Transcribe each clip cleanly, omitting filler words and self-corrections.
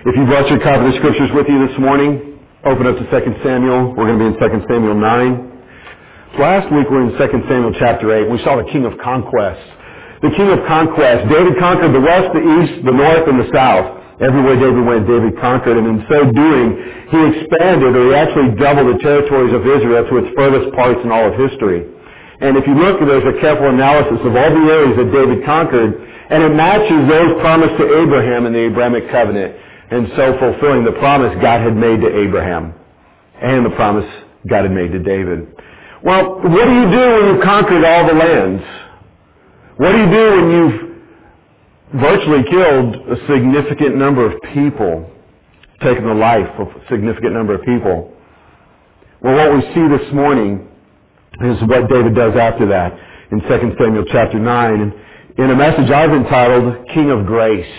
If you brought your copy of the Scriptures with you this morning, open up to 2 Samuel. We're going to be in 2 Samuel 9. Last week we were in 2 Samuel chapter 8. We saw the King of Conquest. The King of Conquest. David conquered the west, the east, the north, and the south. Everywhere David went, David conquered, and in so doing, he expanded, or he actually doubled the territories of Israel to its furthest parts in all of history. And if you look, there's a careful analysis of all the areas that David conquered, and it matches those promised to Abraham in the Abrahamic covenant, and so fulfilling the promise God had made to Abraham, and the promise God had made to David. Well, what do you do when you've conquered all the lands? What do you do when you've virtually killed a significant number of people, taken the life of a significant number of people? Well, what we see this morning is what David does after that in 2 Samuel chapter 9. In a message I've entitled, King of Grace.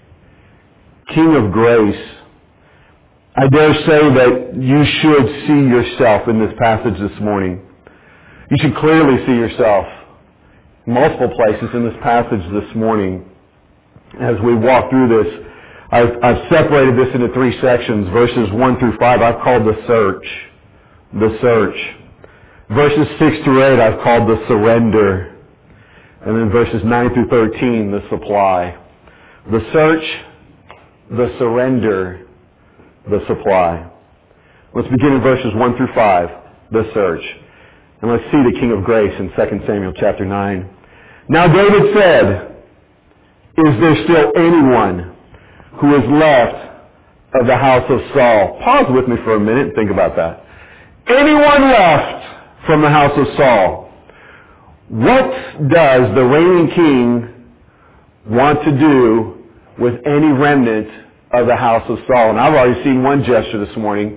King of Grace. I dare say that you should see yourself in this passage this morning. You should clearly see yourself in multiple places in this passage this morning. As we walk through this, I've separated this into three sections. Verses 1 through 5 I've called the search. The search. Verses 6 through 8 I've called the surrender. And then verses 9 through 13, the supply. The search, the surrender, the supply. Let's begin in verses 1 through 5, the search. And let's see the King of Grace in 2 Samuel chapter 9. Now David said, "Is there still anyone who is left of the house of Saul?" Pause with me for a minute and think about that. Anyone left from the house of Saul? What does the reigning king want to do with any remnant of the house of Saul? And I've already seen one gesture this morning.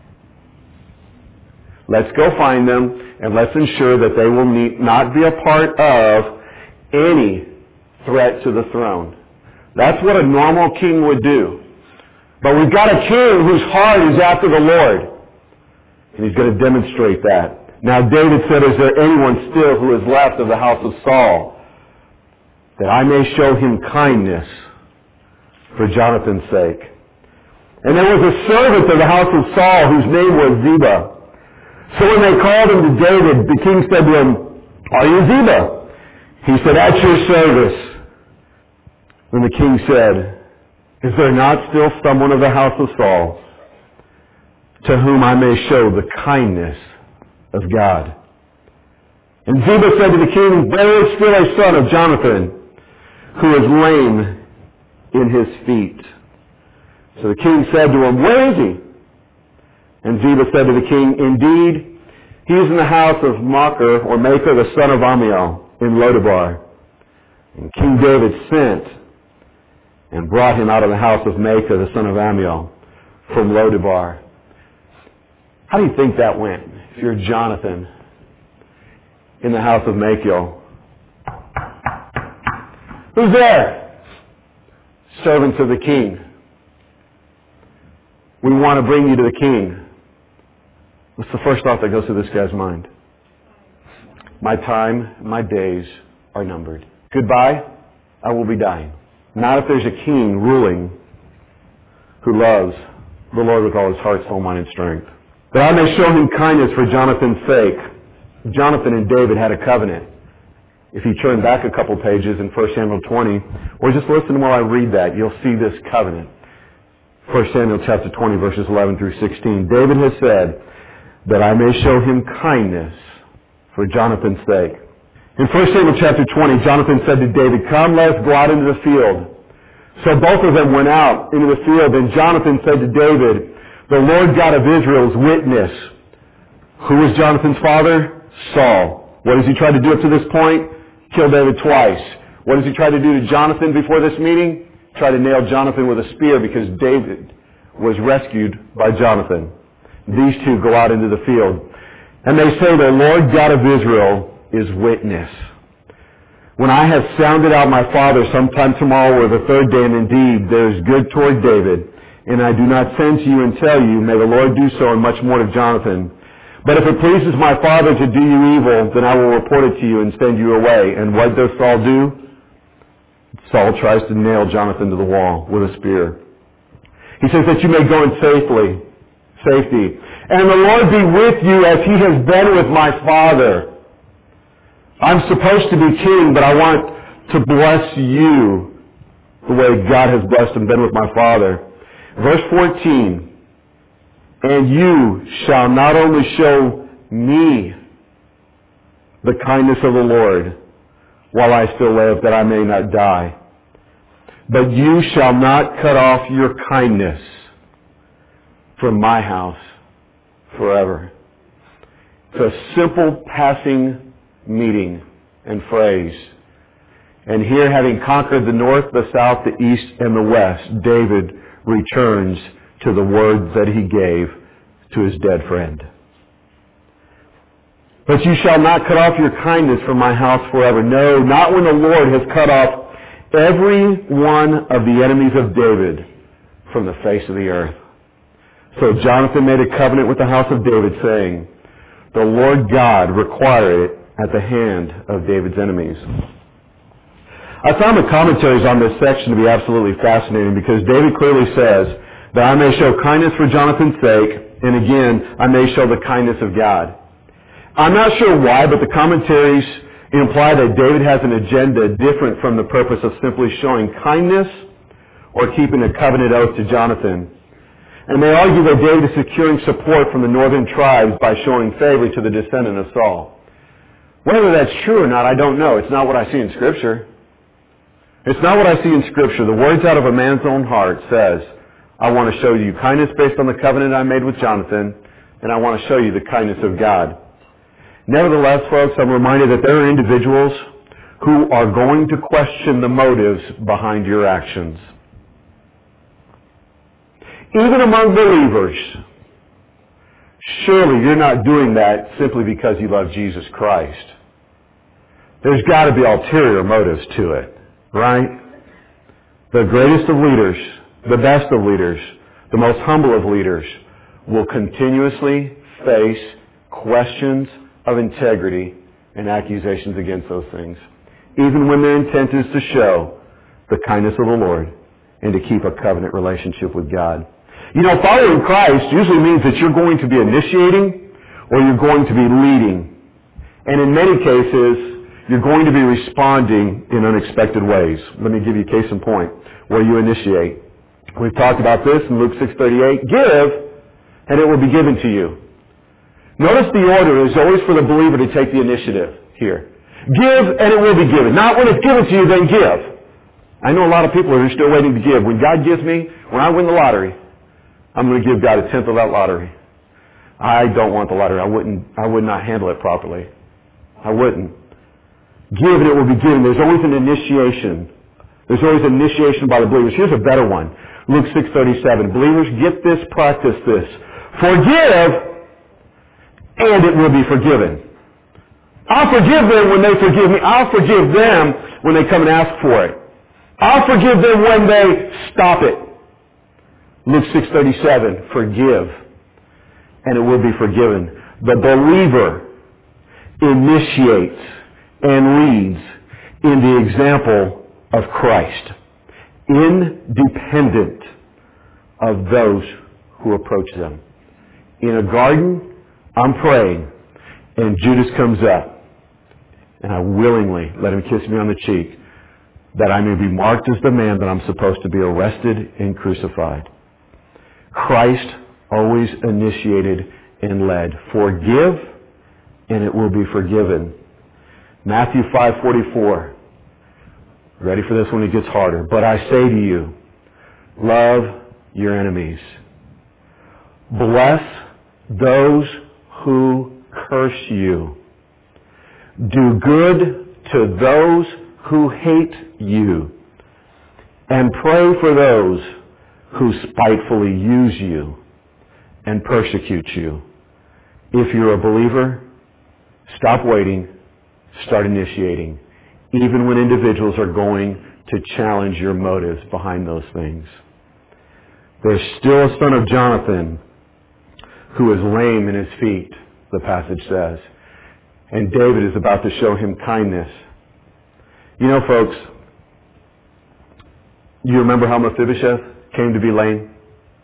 Let's go find them and let's ensure that they will not be a part of any threat to the throne. That's what a normal king would do. But we've got a king whose heart is after the Lord. And he's going to demonstrate that. Now David said, "Is there anyone still who is left of the house of Saul, that I may show him kindness for Jonathan's sake?" And there was a servant of the house of Saul whose name was Ziba. So when they called him to David, the king said to him, "Are you Ziba?" He said, "At your service." When the king said, "Is there not still someone of the house of Saul to whom I may show the kindness of God?" And Ziba said to the king, "There is still a son of Jonathan who is lame in his feet." So the king said to him, "Where is he?" And Ziba said to the king, "Indeed, he is in the house of Machir, or Machir, the son of Ammiel, in Lodebar." And King David sent and brought him out of the house of Machir, the son of Ammiel, from Lodebar. How do you think that went? If you're Jonathan in the house of Machir. Who's there? Servants of the king. We want to bring you to the king. What's the first thought that goes through this guy's mind? My time, my days are numbered. Goodbye, I will be dying. Not if there's a king ruling who loves the Lord with all his heart, soul, mind, and strength. "That I may show him kindness for Jonathan's sake." Jonathan and David had a covenant. If you turn back a couple pages in 1 Samuel 20, or just listen while I read that, you'll see this covenant. 1 Samuel chapter 20, verses 11 through 16. David has said, "That I may show him kindness for Jonathan's sake." In 1 Samuel chapter 20, Jonathan said to David, "Come, let us go out into the field." So both of them went out into the field, and Jonathan said to David, "The Lord God of Israel is witness." Who was Jonathan's father? Saul. What has he tried to do up to this point? Kill David twice. What has he tried to do to Jonathan before this meeting? Try to nail Jonathan with a spear, because David was rescued by Jonathan. These two go out into the field. And they say, "The Lord God of Israel is witness. When I have sounded out my father sometime tomorrow or the third day, and indeed there is good toward David, and I do not send to you and tell you, may the Lord do so and much more to Jonathan. But if it pleases my father to do you evil, then I will report it to you and send you away." And what does Saul do? Saul tries to nail Jonathan to the wall with a spear. He says that you may go in safety. And the Lord be with you as he has been with my father. I'm supposed to be king, but I want to bless you the way God has blessed and been with my father. Verse 14, and you shall not only show me the kindness of the Lord while I still live, that I may not die, but you shall not cut off your kindness from my house forever. It's a simple passing meeting and phrase. And here, having conquered the north, the south, the east, and the west, David returns to the words that he gave to his dead friend. But you shall not cut off your kindness from my house forever. No, not when the Lord has cut off every one of the enemies of David from the face of the earth. So Jonathan made a covenant with the house of David, saying, the Lord God required it at the hand of David's enemies. I found the commentaries on this section to be absolutely fascinating because David clearly says that I may show kindness for Jonathan's sake, and again, I may show the kindness of God. I'm not sure why, but the commentaries imply that David has an agenda different from the purpose of simply showing kindness or keeping a covenant oath to Jonathan. And they argue that David is securing support from the northern tribes by showing favor to the descendant of Saul. Whether that's true or not, I don't know. It's not what I see in Scripture. It's not what I see in Scripture. The words out of a man's own heart says, I want to show you kindness based on the covenant I made with Jonathan, and I want to show you the kindness of God. Nevertheless, folks, I'm reminded that there are individuals who are going to question the motives behind your actions. Even among believers, surely you're not doing that simply because you love Jesus Christ. There's got to be ulterior motives to it, right? The greatest of leaders, the best of leaders, the most humble of leaders will continuously face questions of integrity and accusations against those things, even when their intent is to show the kindness of the Lord and to keep a covenant relationship with God. You know, following Christ usually means that you're going to be initiating or you're going to be leading. And in many cases, you're going to be responding in unexpected ways. Let me give you a case in point where you initiate. We've talked about this in Luke 6:38. Give, and it will be given to you. Notice the order is always for the believer to take the initiative here. Give, and it will be given. Not when it's given to you, then give. I know a lot of people are still waiting to give. When God gives me, when I win the lottery, I'm going to give God 1/10 of that lottery. I don't want the lottery. I would not handle it properly. I wouldn't. Give and it will be given. There's always an initiation. There's always an initiation by the believers. Here's a better one. Luke 6:37. Believers, get this, practice this. Forgive, and it will be forgiven. I'll forgive them when they forgive me. I'll forgive them when they come and ask for it. I'll forgive them when they stop it. Luke 6:37, forgive, and it will be forgiven. The believer initiates and leads in the example of Christ, independent of those who approach them. In a garden, I'm praying, and Judas comes up, and I willingly let him kiss me on the cheek, that I may be marked as the man that I'm supposed to be arrested and crucified. Christ always initiated and led. Forgive, and it will be forgiven. Matthew 5:44. Ready for this one? It gets harder. But I say to you, love your enemies. Bless those who curse you. Do good to those who hate you. And pray for those who spitefully use you and persecute you. If you're a believer, stop waiting, start initiating, even when individuals are going to challenge your motives behind those things. There's still a son of Jonathan who is lame in his feet, the passage says, and David is about to show him kindness. You know, folks, you remember how Mephibosheth came to be lame?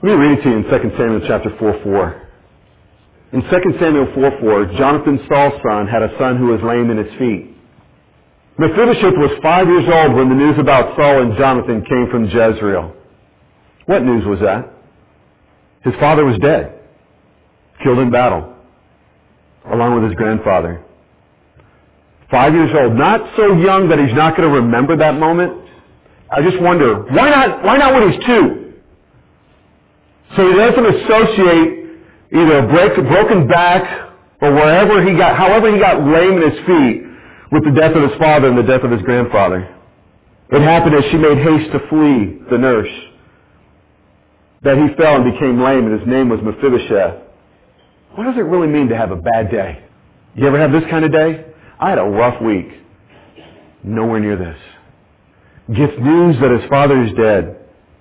Let me read it to you in 2 Samuel chapter 4:4. In 2 Samuel 4:4, Jonathan, Saul's son, had a son who was lame in his feet. Mephibosheth was 5 years old when the news about Saul and Jonathan came from Jezreel. What news was that? His father was dead, killed in battle, along with his grandfather. 5 years old, not so young that he's not going to remember that moment. I just wonder, why not when he's 2? So he doesn't associate either a broken back or however he got lame in his feet with the death of his father and the death of his grandfather. It happened as she made haste to flee the nurse, that he fell and became lame, and his name was Mephibosheth. What does it really mean to have a bad day? You ever have this kind of day? I had a rough week. Nowhere near this. Gets news that his father is dead.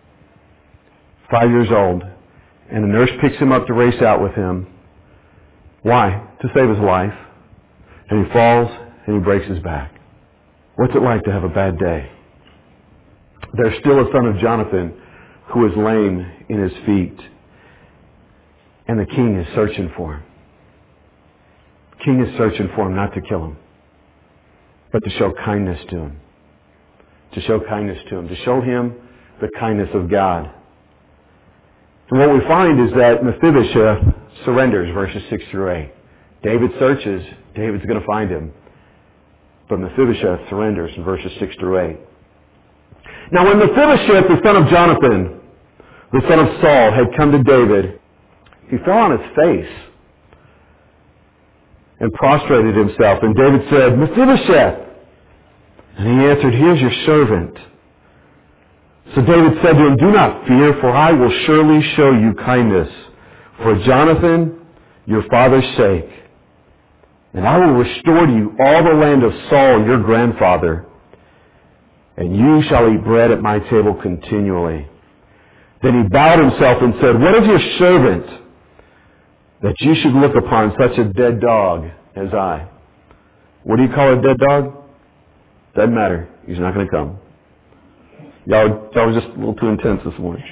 5 years old. And the nurse picks him up to race out with him. Why? To save his life. And he falls and he breaks his back. What's it like to have a bad day? There's still a son of Jonathan who is lame in his feet. And the king is searching for him. The king is searching for him not to kill him, but to show kindness to him. To show kindness to him. To show him the kindness of God. And what we find is that Mephibosheth surrenders, verses 6 through 8. David searches. David's going to find him. But Mephibosheth surrenders in verses 6 through 8. Now when Mephibosheth, the son of Jonathan, the son of Saul, had come to David, he fell on his face and prostrated himself. And David said, Mephibosheth. And he answered, here's your servant. So David said to him, do not fear, for I will surely show you kindness for Jonathan, your father's sake. And I will restore to you all the land of Saul, your grandfather. And you shall eat bread at my table continually. Then he bowed himself and said, what is your servant that you should look upon such a dead dog as I? What do you call a dead dog? Doesn't matter. He's not going to come. Y'all was just a little too intense this morning.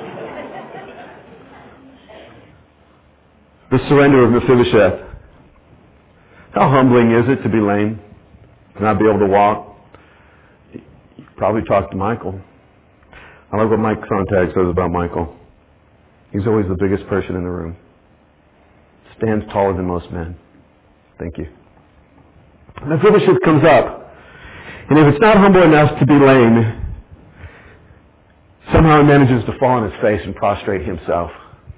The surrender of Mephibosheth. How humbling is it to be lame, to not be able to walk? You probably talked to Michael. I like what Mike Sontag says about Michael. He's always the biggest person in the room. Stands taller than most men. Thank you. Mephibosheth comes up. And if it's not humble enough to be lame, somehow he manages to fall on his face and prostrate himself.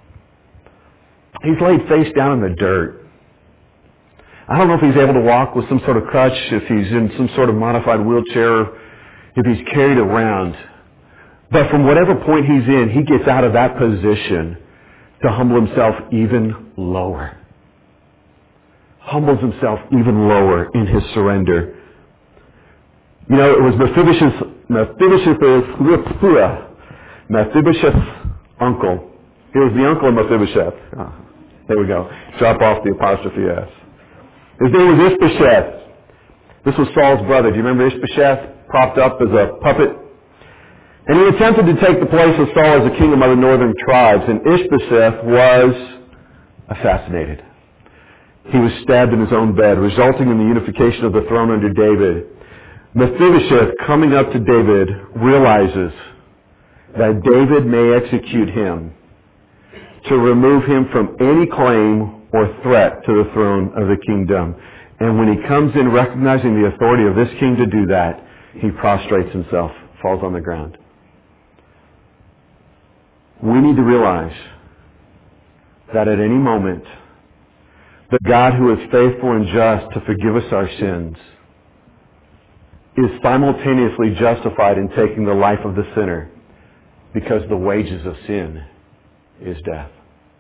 He's laid face down in the dirt. I don't know if he's able to walk with some sort of crutch, if he's in some sort of modified wheelchair, if he's carried around. But from whatever point he's in, he gets out of that position to humble himself even lower. Humbles himself even lower in his surrender. You know, it was Mephibosheth's uncle. He was the uncle of Mephibosheth. Oh, there we go. Drop off the apostrophe S. His name was Ishbosheth. This was Saul's brother. Do you remember Ishbosheth? Propped up as a puppet. And he attempted to take the place of Saul as a king among the northern tribes. And Ishbosheth was assassinated. He was stabbed in his own bed, resulting in the unification of the throne under David. Mephibosheth, coming up to David, realizes that David may execute him to remove him from any claim or threat to the throne of the kingdom. And when he comes in recognizing the authority of this king to do that, he prostrates himself, falls on the ground. We need to realize that at any moment, the God who is faithful and just to forgive us our sins is simultaneously justified in taking the life of the sinner, because the wages of sin is death.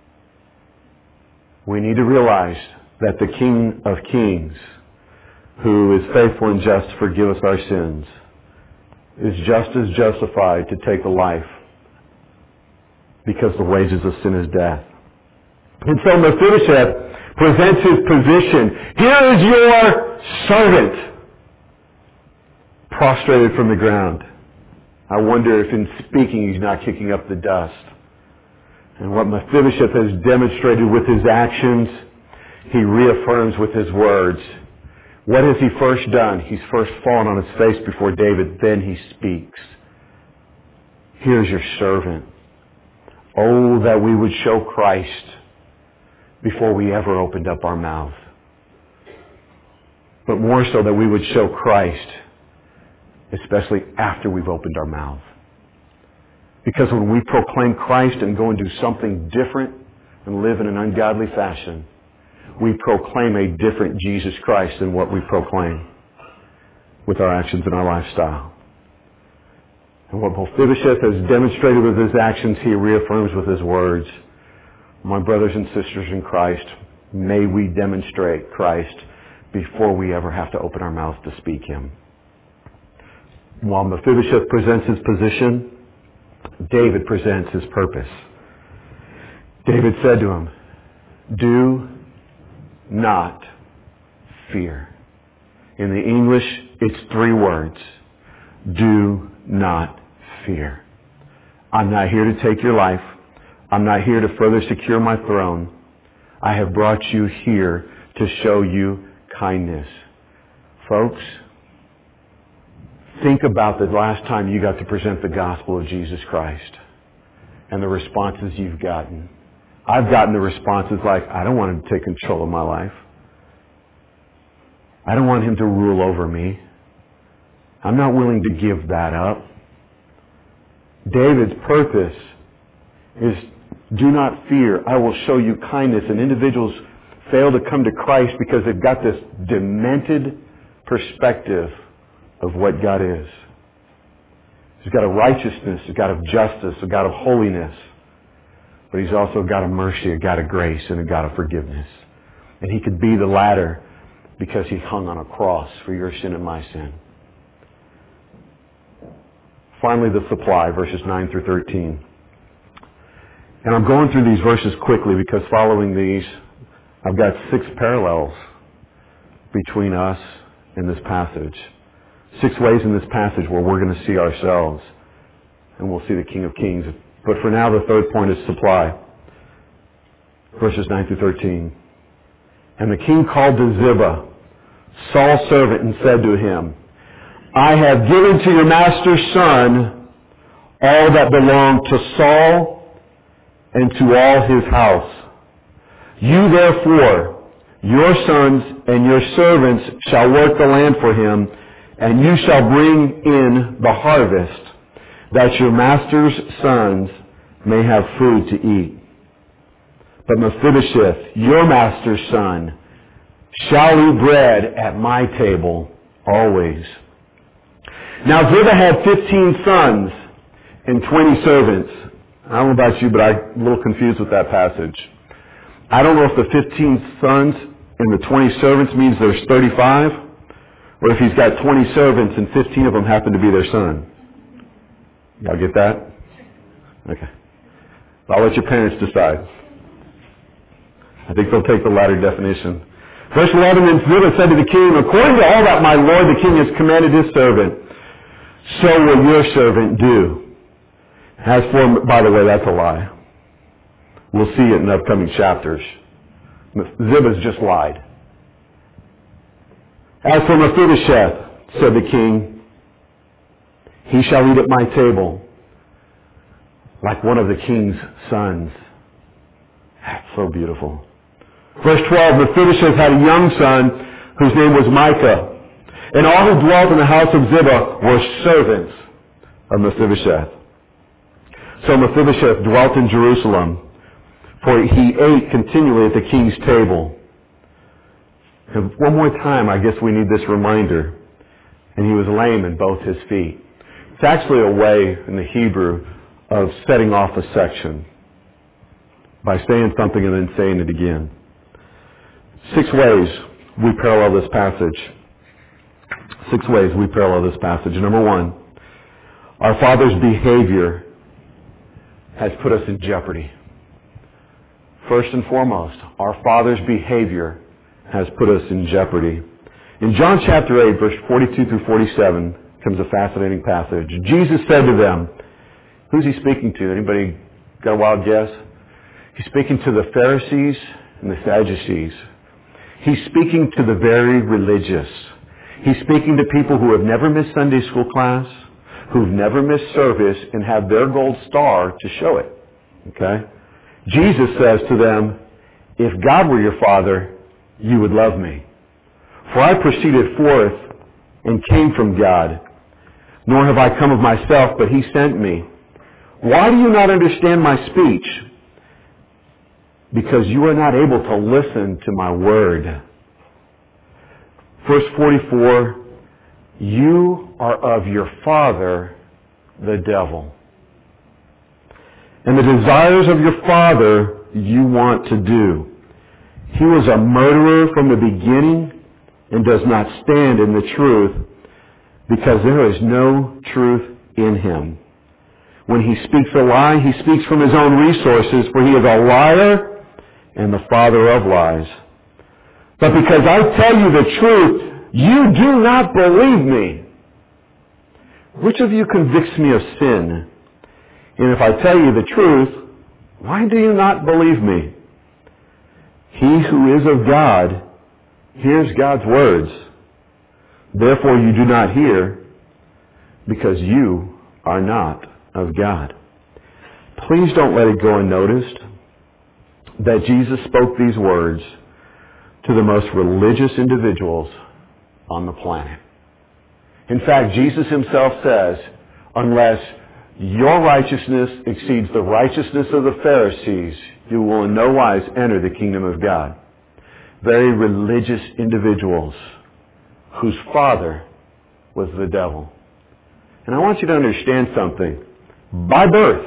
We need to realize that the King of Kings, who is faithful and just to forgive us our sins, is just as justified to take the life, because the wages of sin is death. And so Mephibosheth presents his position. Here is your servant, prostrated from the ground. I wonder if in speaking he's not kicking up the dust. And what Mephibosheth has demonstrated with his actions, he reaffirms with his words. What has he first done? He's first fallen on his face before David, then he speaks. Here's your servant. Oh, that we would show Christ before we ever opened up our mouth. But more so that we would show Christ, especially after we've opened our mouth. Because when we proclaim Christ and go and do something different and live in an ungodly fashion, we proclaim a different Jesus Christ than what we proclaim with our actions and our lifestyle. And what Mephibosheth has demonstrated with his actions, he reaffirms with his words. My brothers and sisters in Christ, may we demonstrate Christ before we ever have to open our mouths to speak him. While Mephibosheth presents his position, David presents his purpose. David said to him, do not fear. In the English, it's 3 words. Do not fear. I'm not here to take your life. I'm not here to further secure my throne. I have brought you here to show you kindness. Folks, think about the last time you got to present the gospel of Jesus Christ and the responses you've gotten. I've gotten the responses like, I don't want him to take control of my life. I don't want him to rule over me. I'm not willing to give that up. David's purpose is, do not fear. I will show you kindness. And individuals fail to come to Christ because they've got this demented perspective of what God is. He's got a righteousness, a God of justice, a God of holiness. But he's also a God of mercy, a God of grace, and a God of forgiveness. And he could be the latter because he hung on a cross for your sin and my sin. Finally, the supply, verses 9 through 13. And I'm going through these verses quickly because following these, I've got 6 parallels between us and this passage. 6 ways in this passage where we're going to see ourselves. And we'll see the King of Kings. But for now, the third point is supply. Verses 9 through 13. And the king called to Ziba, Saul's servant, and said to him, I have given to your master's son all that belonged to Saul and to all his house. You therefore, your sons and your servants shall work the land for him, and you shall bring in the harvest, that your master's sons may have food to eat. But Mephibosheth, your master's son, shall eat bread at my table always. Now Ziba had 15 sons and 20 servants. I don't know about you, but I'm a little confused with that passage. I don't know if the 15 sons and the 20 servants means there's 35, or if he's got 20 servants and 15 of them happen to be their son. Y'all get that? Okay. I'll let your parents decide. I think they'll take the latter definition. Verse 11, and Ziba said to the king, according to all that my lord the king has commanded his servant, so will your servant do. As for, by the way, that's a lie. We'll see it in upcoming chapters. Ziba's just lied. As for Mephibosheth, said the king, he shall eat at my table like one of the king's sons. That's so beautiful. Verse 12, Mephibosheth had a young son whose name was Micah. And all who dwelt in the house of Ziba were servants of Mephibosheth. So Mephibosheth dwelt in Jerusalem, for he ate continually at the king's table. And one more time, I guess we need this reminder. And he was lame in both his feet. It's actually a way in the Hebrew of setting off a section by saying something and then saying it again. 6 ways we parallel this passage. 6 ways we parallel this passage. Number 1, our Father's behavior has put us in jeopardy. First and foremost, our Father's behavior has put us in jeopardy. In John chapter 8, verse 42 through 47, comes a fascinating passage. Jesus said to them, who's he speaking to? Anybody got a wild guess? He's speaking to the Pharisees and the Sadducees. He's speaking to the very religious. He's speaking to people who have never missed Sunday school class, who've never missed service, and have their gold star to show it. Okay? Jesus says to them, if God were your Father, you would love me. For I proceeded forth and came from God, nor have I come of myself, but he sent me. Why do you not understand my speech? Because you are not able to listen to my word. Verse 44, you are of your father, the devil. And the desires of your father you want to do. He was a murderer from the beginning and does not stand in the truth, because there is no truth in him. When he speaks a lie, he speaks from his own resources, for he is a liar and the father of lies. But because I tell you the truth, you do not believe me. Which of you convicts me of sin? And if I tell you the truth, why do you not believe me? He who is of God hears God's words. Therefore you do not hear, because you are not of God. Please don't let it go unnoticed that Jesus spoke these words to the most religious individuals on the planet. In fact, Jesus himself says, unless your righteousness exceeds the righteousness of the Pharisees, you will in no wise enter the kingdom of God. Very religious individuals whose father was the devil. And I want you to understand something. By birth,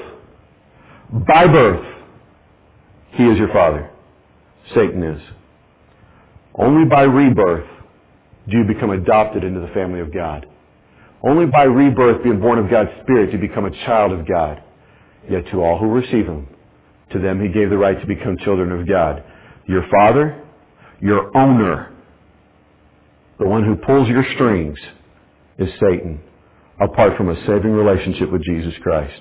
he is your father. Satan is. Only by rebirth do you become adopted into the family of God. Only by rebirth, being born of God's Spirit, do you become a child of God. Yet to all who receive him, to them he gave the right to become children of God. Your father, your owner, the one who pulls your strings, is Satan, apart from a saving relationship with Jesus Christ.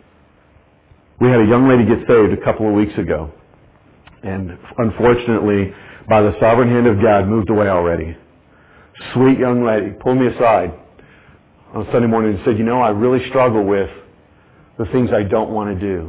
We had a young lady get saved a couple of weeks ago, and unfortunately, by the sovereign hand of God, moved away already. Sweet young lady pulled me aside on Sunday morning and said, I really struggle with the things I don't want to do.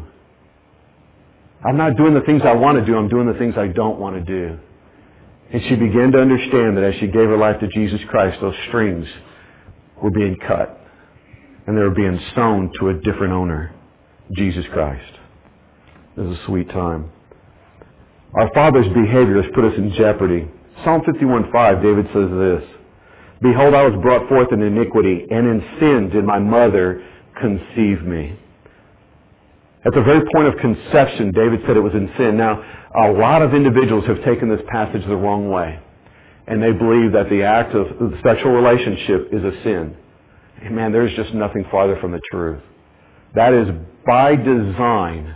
I'm not doing the things I want to do, I'm doing the things I don't want to do. And she began to understand that as she gave her life to Jesus Christ, those strings were being cut. And they were being sewn to a different owner, Jesus Christ. It was a sweet time. Our father's behavior has put us in jeopardy. Psalm 51:5, David says this, Behold, I was brought forth in iniquity, and in sin did my mother conceive me. At the very point of conception, David said it was in sin. Now, a lot of individuals have taken this passage the wrong way, and they believe that the act of the sexual relationship is a sin. And man, there's just nothing farther from the truth. That is by design,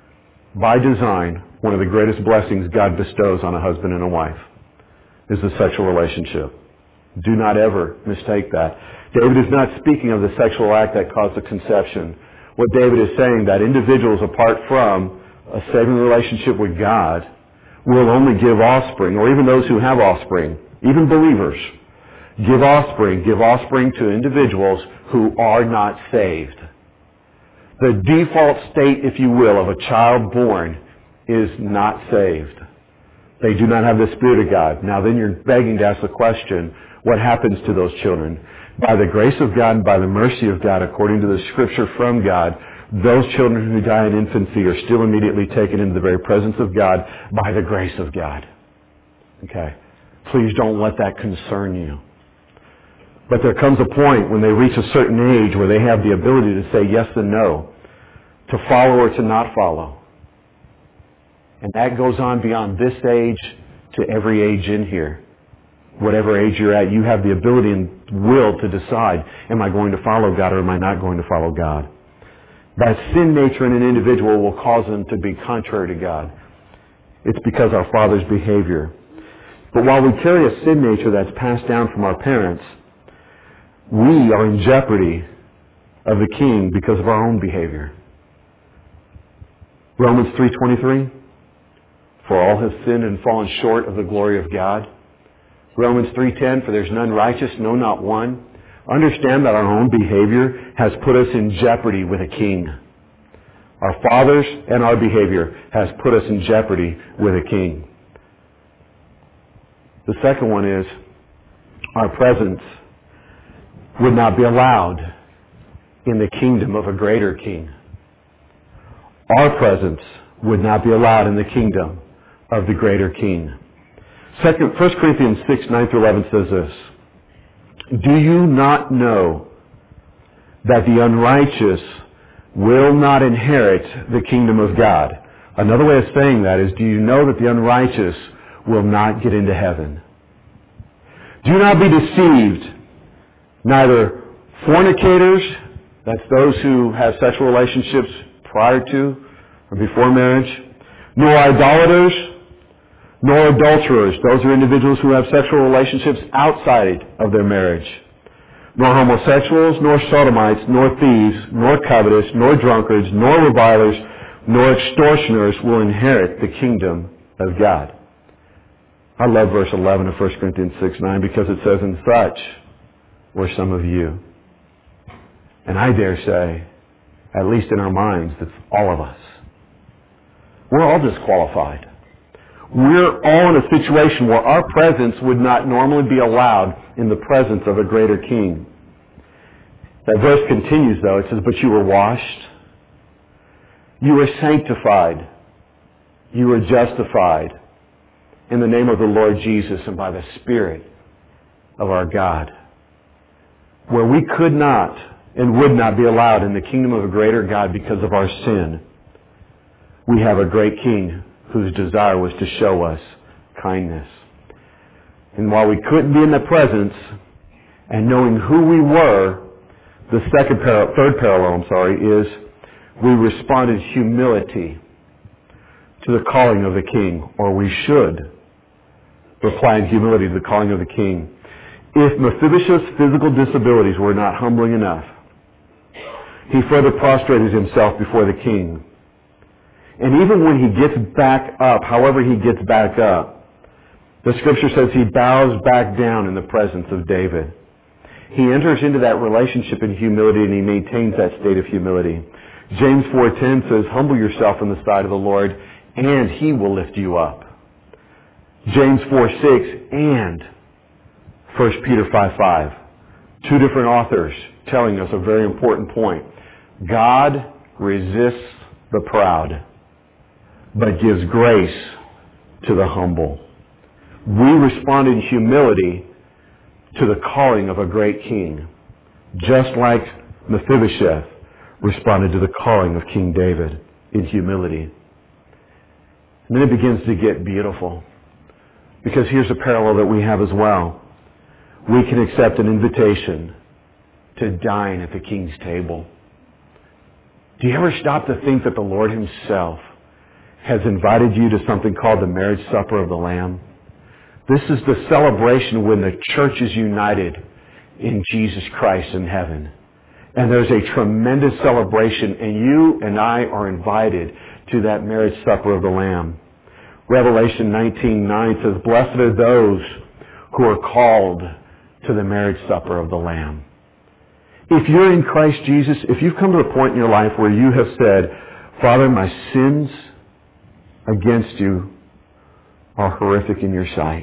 one of the greatest blessings God bestows on a husband and a wife is the sexual relationship. Do not ever mistake that. David is not speaking of the sexual act that caused the conception. What David is saying, that individuals apart from a saving relationship with God will only give offspring, or even those who have offspring, even believers, give offspring to individuals who are not saved. The default state, if you will, of a child born is not saved. They do not have the Spirit of God. Now then you're begging to ask the question, what happens to those children? By the grace of God and by the mercy of God, according to the Scripture from God, those children who die in infancy are still immediately taken into the very presence of God by the grace of God. Okay? Please don't let that concern you. But there comes a point when they reach a certain age where they have the ability to say yes and no, to follow or to not follow. And that goes on beyond this age to every age in here. Whatever age you're at, you have the ability and will to decide, am I going to follow God or am I not going to follow God? That sin nature in an individual will cause them to be contrary to God. It's because our father's behavior. But while we carry a sin nature that's passed down from our parents, we are in jeopardy of the king because of our own behavior. Romans 3:23, For all have sinned and fallen short of the glory of God. Romans 3:10, for there's none righteous, no, not one. Understand that our own behavior has put us in jeopardy with a king. Our fathers and our behavior has put us in jeopardy with a king. The second one is our presence would not be allowed in the kingdom of a greater king. Our presence would not be allowed in the kingdom of the greater king. 1 Corinthians 6:9-11 says this, do you not know that the unrighteous will not inherit the kingdom of God? Another way of saying that is, do you know that the unrighteous will not get into heaven? Do not be deceived. Neither fornicators, that's those who have sexual relationships prior to or before marriage, nor idolaters, nor adulterers. Those are individuals who have sexual relationships outside of their marriage. Nor homosexuals, nor sodomites, nor thieves, nor covetous, nor drunkards, nor revilers, nor extortioners will inherit the kingdom of God. I love verse 11 of 1 Corinthians 6:9 because it says, and such were some of you. And I dare say, at least in our minds, that's all of us. We're all disqualified. We're all in a situation where our presence would not normally be allowed in the presence of a greater king. That verse continues though. It says, but you were washed. You were sanctified. You were justified in the name of the Lord Jesus and by the Spirit of our God. Where we could not and would not be allowed in the kingdom of a greater God because of our sin, we have a great king whose desire was to show us kindness. And while we couldn't be in the presence, and knowing who we were, the third parallel, is we responded humility to the calling of the king, or we should reply in humility to the calling of the king. If Mephibosheth's physical disabilities were not humbling enough, he further prostrated himself before the king. And even when he gets back up, however he gets back up, the scripture says he bows back down in the presence of David. He enters into that relationship in humility and he maintains that state of humility. James 4:10 says, humble yourself in the sight of the Lord and he will lift you up. James 4:6 and 1 Peter 5:5. Two different authors telling us a very important point. God resists the proud, but gives grace to the humble. We respond in humility to the calling of a great king, just like Mephibosheth responded to the calling of King David in humility. And then it begins to get beautiful, because here's a parallel that we have as well. We can accept an invitation to dine at the king's table. Do you ever stop to think that the Lord himself has invited you to something called the marriage supper of the Lamb? This is the celebration when the church is united in Jesus Christ in heaven. And there's a tremendous celebration, and you and I are invited to that marriage supper of the Lamb. Revelation 19:9 says, blessed are those who are called to the marriage supper of the Lamb. If you're in Christ Jesus, if you've come to a point in your life where you have said, Father, my sins against you are horrific in your sight,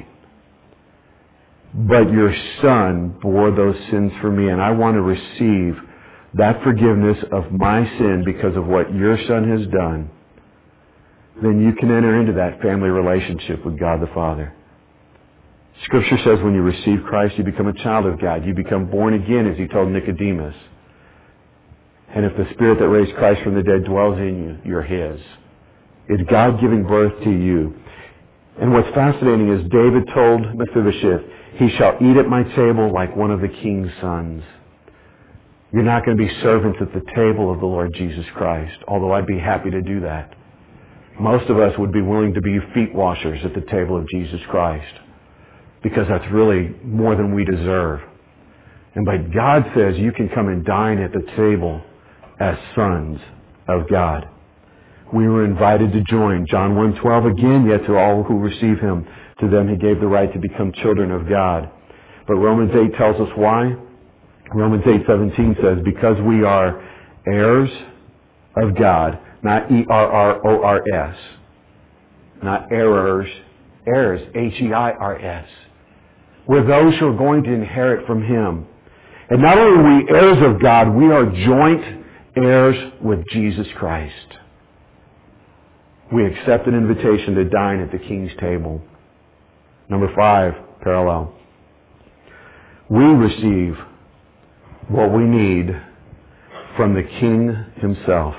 but your Son bore those sins for me, and I want to receive that forgiveness of my sin because of what your Son has done, then you can enter into that family relationship with God the Father. Scripture says when you receive Christ, you become a child of God. You become born again, as he told Nicodemus. And if the Spirit that raised Christ from the dead dwells in you, you're his. It's God giving birth to you. And what's fascinating is David told Mephibosheth, he shall eat at my table like one of the king's sons. You're not going to be servants at the table of the Lord Jesus Christ, although I'd be happy to do that. Most of us would be willing to be feet washers at the table of Jesus Christ, because that's really more than we deserve. But God says you can come and dine at the table as sons of God. We were invited to join. John 1:12 again, yet to all who receive him, to them he gave the right to become children of God. But Romans 8 tells us why. Romans 8:17 says, because we are heirs of God, not E-R-R-O-R-S, not errors, heirs, H-E-I-R-S. We're those who are going to inherit from him. And not only are we heirs of God, we are joint heirs with Jesus Christ. We accept an invitation to dine at the King's table. Number 5, parallel. We receive what we need from the King himself.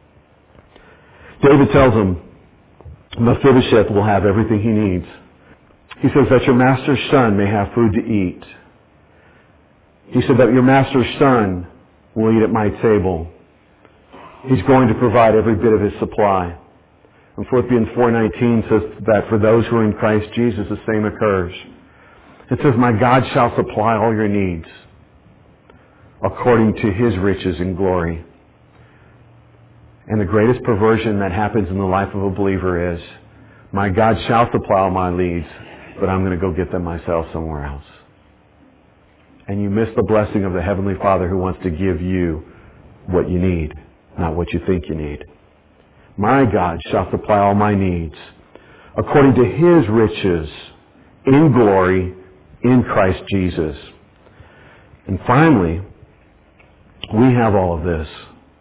David tells him, Mephibosheth will have everything he needs. He says that your master's son may have food to eat. He said that your master's son will eat at my table. He's going to provide every bit of his supply. And Philippians 4:19 says that for those who are in Christ Jesus, the same occurs. It says, my God shall supply all your needs according to his riches and glory. And the greatest perversion that happens in the life of a believer is, my God shall supply all my needs, but I'm going to go get them myself somewhere else. And you miss the blessing of the Heavenly Father who wants to give you what you need, not what you think you need. My God shall supply all my needs according to his riches in glory in Christ Jesus. And finally, we have all of this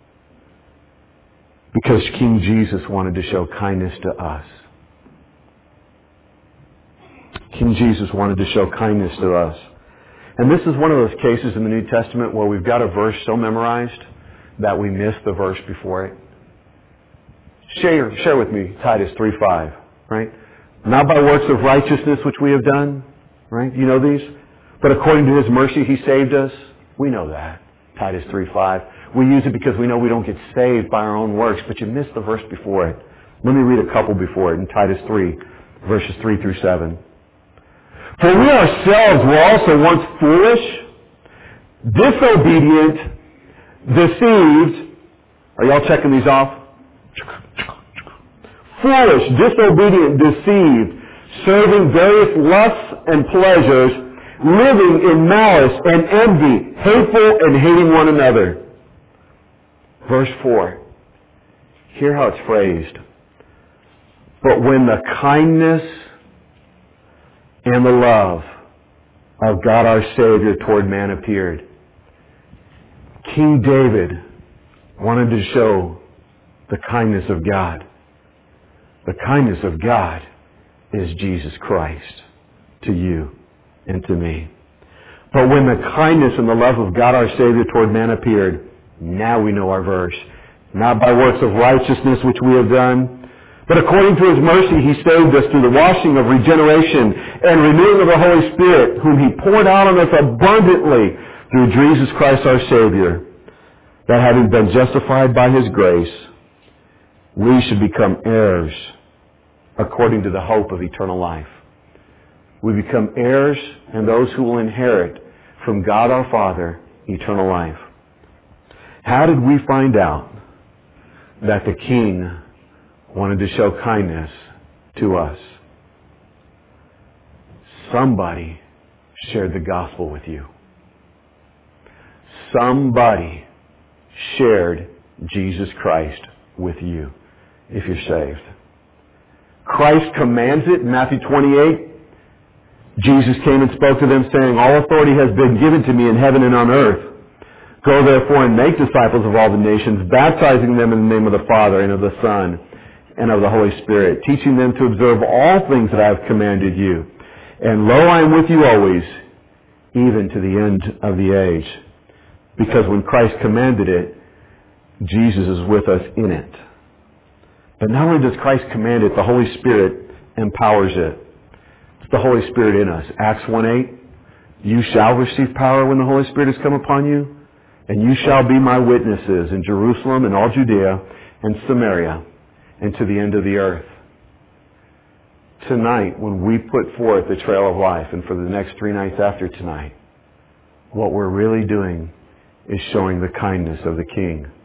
because King Jesus wanted to show kindness to us. King Jesus wanted to show kindness to us. And this is one of those cases in the New Testament where we've got a verse so memorized that we miss the verse before it. Share with me Titus 3:5, right? Not by works of righteousness which we have done, right? You know these? But according to his mercy he saved us. We know that. Titus 3:5. We use it because we know we don't get saved by our own works, but you missed the verse before it. Let me read a couple before it in Titus 3, verses 3 through 7. For we ourselves were also once foolish, disobedient, deceived. Are y'all checking these off? Foolish, disobedient, deceived, serving various lusts and pleasures, living in malice and envy, hateful and hating one another. Verse 4. Hear how it's phrased. But when the kindness and the love of God our Savior toward man appeared, King David wanted to show the kindness of God. The kindness of God is Jesus Christ to you and to me. But when the kindness and the love of God our Savior toward man appeared, now we know our verse. Not by works of righteousness which we have done, but according to his mercy he saved us through the washing of regeneration and renewing of the Holy Spirit, whom he poured out on us abundantly through Jesus Christ our Savior, that having been justified by his grace, we should become heirs according to the hope of eternal life. We become heirs and those who will inherit from God our Father eternal life. How did we find out that the King wanted to show kindness to us? Somebody shared the gospel with you. Somebody shared Jesus Christ with you if you're saved. Christ commands it in Matthew 28. Jesus came and spoke to them saying, all authority has been given to me in heaven and on earth. Go therefore and make disciples of all the nations, baptizing them in the name of the Father and of the Son and of the Holy Spirit, teaching them to observe all things that I have commanded you. And lo, I am with you always, even to the end of the age. Because when Christ commanded it, Jesus is with us in it. But not only does Christ command it, the Holy Spirit empowers it. It's the Holy Spirit in us. Acts 1:8, you shall receive power when the Holy Spirit has come upon you, and you shall be my witnesses in Jerusalem and all Judea and Samaria and to the end of the earth. Tonight, when we put forth the trail of life, and for the next 3 nights after tonight, what we're really doing is showing the kindness of the King.